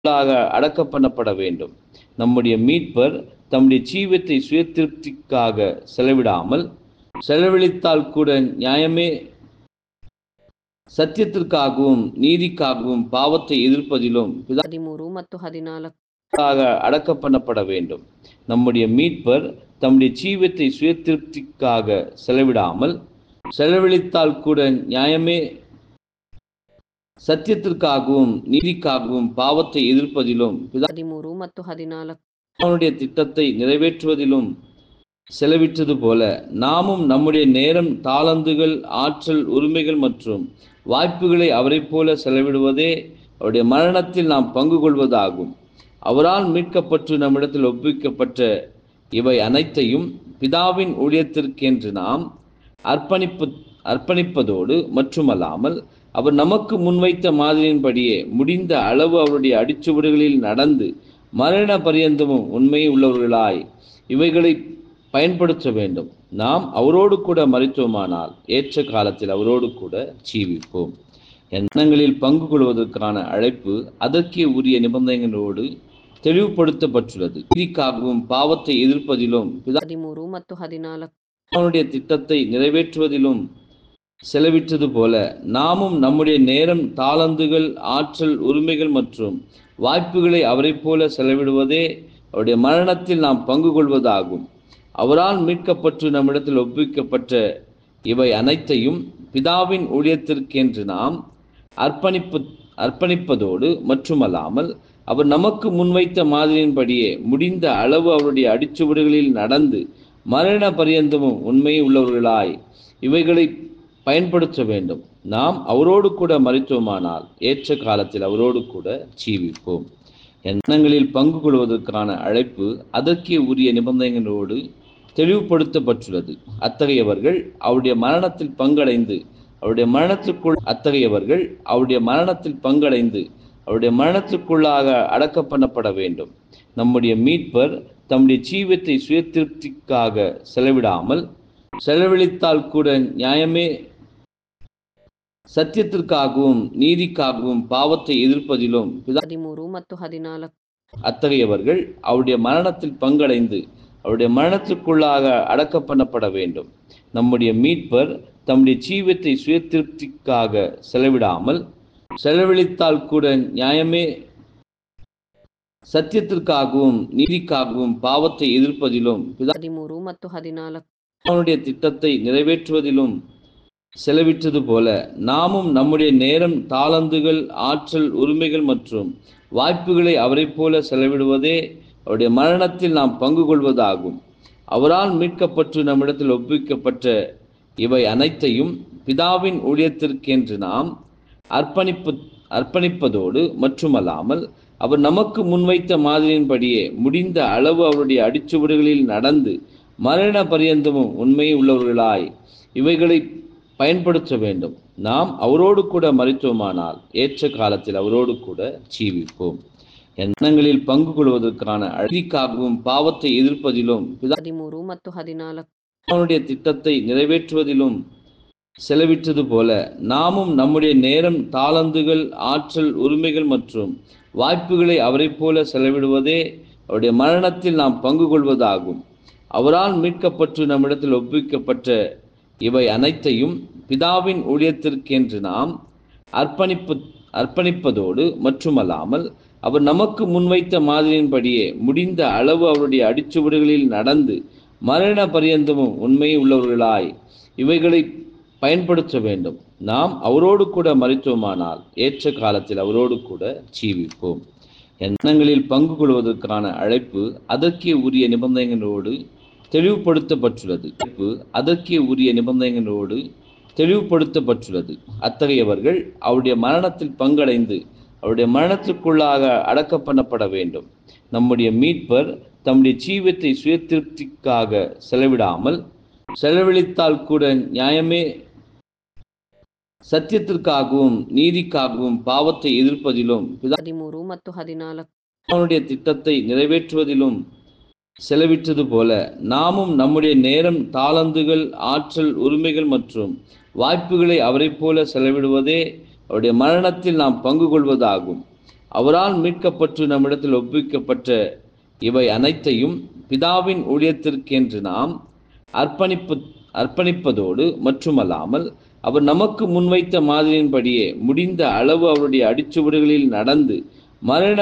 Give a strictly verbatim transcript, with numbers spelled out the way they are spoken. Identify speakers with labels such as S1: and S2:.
S1: அடக்க பண்ணப்பட வேண்டும். நம்முடைய மீட்பர் தம்முடைய ஜீவத்தை சுய திருப்திக்காக செலவிடாமல், செலவழித்தால் கூட நியாயமே சத்தியத்திற்காகவும் நீதிக்காகவும் பாவத்தை எதிர்ப்பதிலும்
S2: ಹದಿಮೂರು ಮತ್ತು ಹದಿನಾಲ್ಕು
S1: அடக்க பண்ணப்பட வேண்டும். நம்முடைய மீட்பர் தம்முடைய ஜீவத்தை சுய திருப்திக்காக செலவிடாமல், செலவழித்தால் கூட நியாயமே சத்தியத்திற்காகவும் நீதிக்காகவும் பாவத்தை எதிர்ப்பதிலும்
S2: ಹದಿಮೂರು ಮತ್ತು ಹದಿನಾಲ್ಕು
S1: அவனுடைய திட்டத்தை நிறைவேற்றுவதிலும் செலவிட்டது போல நாமும் நம்முடைய நேரம், தாளந்துகள், ஆற்றல், உரிமைகள் மற்றும் வாய்ப்புகளை அவரை போல செலவிடுவதே அவருடைய மரணத்தில் நாம் பங்கு கொள்வதாகும். அவரால் மீட்கப்பட்டு நம்மிடத்தில் ஒப்புவிக்கப்பட்ட இவை அனைத்தையும் பிதாவின் ஊழியத்திற்கென்று நாம் அர்ப்பணிப்பு அர்ப்பணிப்பதோடு மட்டுமல்லாமல், அவர் நமக்கு முன்வைத்த மாதிரியின்படியே முடிந்த அளவு அவருடைய அடிச்சுவடுகளில் நடந்து மரண பரியந்தமும் உண்மை உள்ளவர்களாய் இவைகளை பயன்படுத்த வேண்டும். நாம் அவரோடு கூட மரித்தோமானால் ஏற்ற காலத்தில் அவரோடு கூட ஜீவிப்போம். எண்ணங்களில் பங்கு கொள்வதற்கான அழைப்பு அதற்கே உரிய நிபந்தனைகளோடு தெளிவுபடுத்தப்பட்டுள்ளது. நீதிக்காகவும் பாவத்தை எதிர்ப்பதிலும்
S2: ಹದಿಮೂರು ಮತ್ತು ಹದಿನಾಲ್ಕು
S1: அவனுடைய திட்டத்தை நிறைவேற்றுவதிலும் செலவிட்டது போல நாமும் நம்முடைய நேரம், தாளந்துகள், ஆற்றல், உரிமைகள் மற்றும் வாய்ப்புகளை அவரை போல செலவிடுவதே அவருடைய மரணத்தில் நாம் பங்கு கொள்வதாகும். அவரால் மீட்கப்பட்டு நம்மிடத்தில் ஒப்புவிக்கப்பட்ட இவை அனைத்தையும் பிதாவின் ஊழியத்திற்கென்று நாம் அர்ப்பணிப்பு அர்ப்பணிப்பதோடு மட்டுமல்லாமல், அவர் நமக்கு முன்வைத்த மாதிரியின்படியே முடிந்த அளவு அவருடைய அடிச்சுவடுகளில் நடந்து மரண பரியந்தமும் உண்மை உள்ளவர்களாய் இவைகளை பயன்படுத்த வேண்டும். நாம் அவரோடு கூட மரித்தோமானால் ஏற்ற காலத்தில் அவரோடு கூட ஜீவிப்போம். எண்ணங்களில் பங்கு கொள்வதற்கான அழைப்பு அதற்கே உரிய நிபந்தனைகளோடு தெளிவுபடுத்தப்பட்டுள்ளது. அத்தகையவர்கள் அவருடைய மரணத்தில் பங்கடைந்து அவருடைய மரணத்திற்குள் அத்தகையவர்கள் அவருடைய மரணத்தில் பங்கடைந்து அவருடைய மரணத்திற்குள்ளாக அடக்க பண்ணப்பட வேண்டும். நம்முடைய மீட்பர் தம்முடைய ஜீவத்தை சுய திருப்திக்காக செலவிடாமல், செலவழித்தால் கூட நியாயமே சத்தியத்திற்காகவும் நீதிக்காகவும் பாவத்தை எதிர்ப்பதிலும்
S2: ಹದಿಮೂರು ಮತ್ತು ಹದಿನಾಲ್ಕು
S1: அத்தகையவர்கள் அவருடைய மரணத்தில் பங்கடைந்து அவருடைய மரணத்திற்குள்ளாக அடக்க பண்ணப்பட வேண்டும். நம்முடைய மீட்பர் தம்முடைய ஜீவத்தை சுய திருப்திக்காக செலவிடாமல், செலவழித்தால் கூட நியாயமே சத்தியத்திற்காகவும் நீதிக்காகவும் பாவத்தை எதிர்ப்பதிலும்
S2: ಹದಿಮೂರು ಮತ್ತು ಹದಿನಾಲ್ಕು
S1: அவனுடைய திட்டத்தை நிறைவேற்றுவதிலும் செலவிட்டது போல நாமும் நம்முடைய நேரம், தாளந்துகள், ஆற்றல், உரிமைகள் மற்றும் வாய்ப்புகளை அவரை போல செலவிடுவதே அவருடைய மரணத்தில் நாம் பங்கு கொள்வதாகும். அவரால் மீட்கப்பட்டு நம்மிடத்தில் ஒப்புவிக்கப்பட்ட இவை அனைத்தையும் பிதாவின் ஊழியத்திற்கென்று நாம் அர்ப்பணிப்பு அர்ப்பணிப்பதோடு மட்டுமல்லாமல், அவர் நமக்கு முன்வைத்த மாதிரியின்படியே முடிந்த அளவு அவருடைய அடிச்சுவடுகளில் நடந்து மரண பரியந்தமும் உண்மை உள்ளவர்களாய் இவைகளை பயன்படுத்த வேண்டும். நாம் அவரோடு கூட மரித்தோமானால் ஏற்ற காலத்தில் அவரோடு கூட ஜீவிப்போம். எண்ணங்களில் பங்கு கொள்வதற்கான நீதிக்காகவும் பாவத்தை எதிர்ப்பதிலும்
S2: ಹದಿಮೂರು ಮತ್ತು ಹದಿನಾಲ್ಕು
S1: அவனுடைய திட்டத்தை நிறைவேற்றுவதிலும் செலவிட்டது போல நாமும் நம்முடைய நேரம், தாளந்துகள், ஆற்றல், உரிமைகள் மற்றும் வாய்ப்புகளை அவரை போல செலவிடுவதே அவருடைய மரணத்தில் நாம் பங்கு கொள்வதாகும். அவரால் மீட்கப்பட்டு நம்மிடத்தில் ஒப்புவிக்கப்பட்ட இவை அனைத்தையும் பிதாவின் ஊழியத்திற்கென்று நாம் அர்ப்பணிப்பு அர்ப்பணிப்பதோடு மட்டுமல்லாமல், அவர் நமக்கு முன்வைத்த மாதிரியின்படியே முடிந்த அளவு அவருடைய அடிச்சுவடுகளில் நடந்து மரண பரியந்தமும் உண்மை உள்ளவர்களாய் இவைகளை பயன்படுத்த வேண்டும். நாம் அவரோடு கூட மரித்தோமானால் ஏற்ற காலத்தில் அவரோடு கூட ஜீவிப்போம். எண்ணங்களில் பங்கு கொள்வதற்கான அழைப்பு அதற்கே உரிய நிபந்தனைகளோடு தெளிவுபடுத்தப்பட்டுள்ளது. அதற்கே உரிய நிபந்தனைகளோடு தெளிவுபடுத்தப்பட்டுள்ளது. அத்தகையவர்கள் அவருடைய மரணத்தில் பங்கடைந்து அவருடைய மரணத்திற்குள்ளாக அடக்க பண்ணப்பட வேண்டும். நம்முடைய மீட்பர் தம்முடைய ஜீவத்தை சுய திருப்திக்காக செலவிடாமல், செலவழித்தால் கூட நியாயமே சத்தியத்திற்காகவும் நீதிக்காகவும் பாவத்தை எதிர்ப்பதிலும்
S2: ಹದಿಮೂರು ಮತ್ತು ಹದಿನಾಲ್ಕು
S1: அவனுடைய திட்டத்தை நிறைவேற்றுவதிலும் செலவிட்டது போல நாமும் நம்முடைய நேரம், தாளந்துகள், ஆற்றல், உரிமைகள் மற்றும் வாய்ப்புகளை அவரை போல செலவிடுவதே அவருடைய மரணத்தில் நாம் பங்கு கொள்வதாகும். அவரால் மீட்கப்பட்டு நம்மிடத்தில் ஒப்புவிக்கப்பட்ட இவை அனைத்தையும் பிதாவின் ஊழியத்திற்கென்று நாம் அர்ப்பணிப்பு அர்ப்பணிப்பதோடு மட்டுமல்லாமல் அவர் நமக்கு முன்வைத்த மாதிரியின்படியே முடிந்த அளவு அவருடைய அடிச்சுவடுகளில் நடந்து மரண